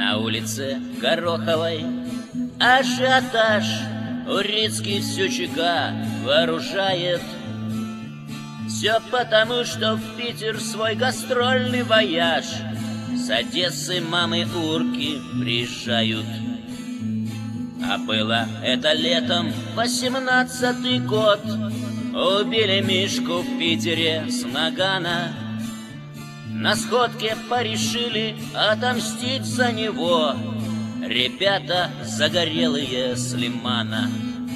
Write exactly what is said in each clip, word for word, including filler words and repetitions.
На улице Гороховой ажиотаж, Урицкий всю ЧК вооружает. Все потому, что в Питер свой гастрольный вояж с Одессы мамы урки приезжают. А было это летом восемнадцатый год. Убили Мишку в Питере с нагана. На сходке порешили отомстить за него ребята загорелые с Лимана.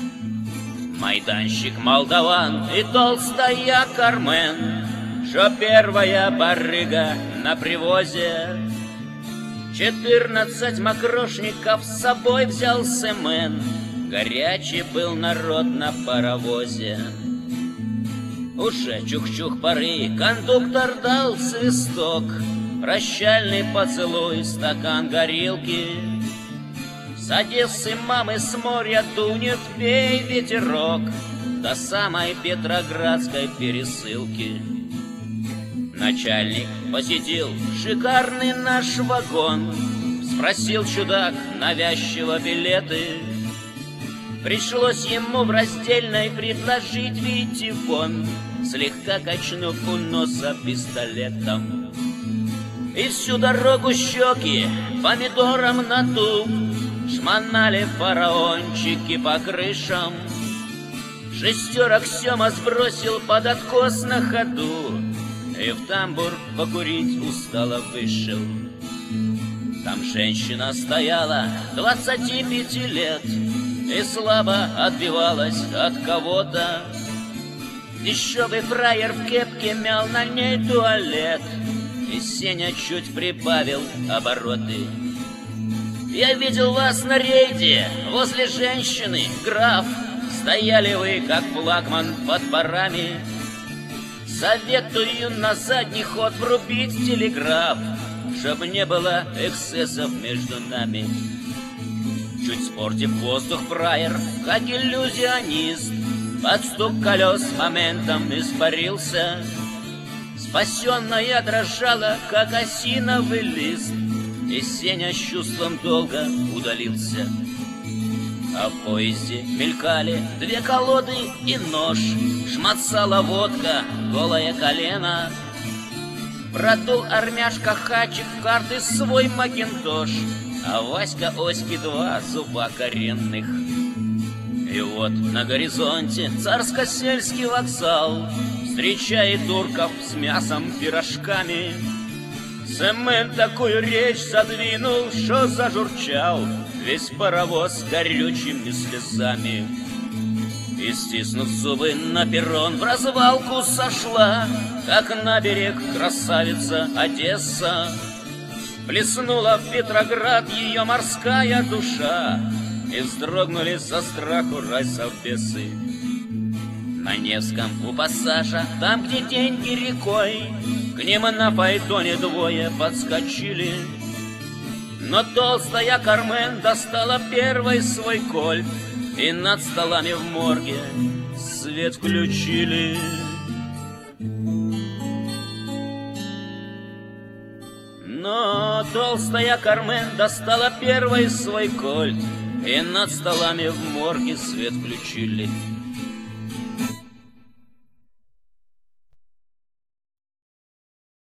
Майданщик молдаван и толстая Кармен, что первая барыга на привозе. Четырнадцать мокрошников с собой взял Семен, горячий был народ на паровозе. Уже чух-чух поры, кондуктор дал свисток, прощальный поцелуй, стакан горилки. С Одессы мамы с моря дунет, пей ветерок, до самой Петроградской пересылки. Начальник посетил шикарный наш вагон, спросил чудак навязчиво билеты. Пришлось ему в раздельной предложить выйти вон, слегка качнув у носа пистолетом. И всю дорогу щеки помидором надув, шмонали фараончики по крышам. Шестерок Сема сбросил под откос на ходу и в тамбур покурить устало вышел. Там женщина стояла двадцати пяти лет и слабо отбивалась от кого-то. Дешевый фраер в кепке мял на ней туалет, и Сеня чуть прибавил обороты. Я видел вас на рейде возле женщины, граф. Стояли вы, как флагман под парами. Советую на задний ход врубить телеграф, чтоб не было эксцессов между нами. Чуть спортив воздух фраер, как иллюзионист, под стук колес моментом испарился. Спасенная дрожала, как осиновый лист, и Сеня с чувством долга удалился. А в поезде мелькали две колоды и нож, шмацала водка, голое колено. Продул армяшка Хачик в карты свой макинтош, а Васька Оськи два зуба коренных. И вот на горизонте царско-сельский вокзал встречает турков с мясом, пирожками. Семен такую речь задвинул, что зажурчал весь паровоз горючими слезами. И, стиснув зубы, на перрон в развалку сошла, как на берег красавица Одесса. Плеснула в Петроград ее морская душа, и вздрогнули со страху райсовбесы. На Невском у пассажа, там, где деньги рекой, к ним на фаэтоне двое подскочили. Но толстая Кармен достала первой свой кольт, и над столами в морге свет включили. Но толстая Кармен достала первой свой кольт, и над столами в морге свет включили.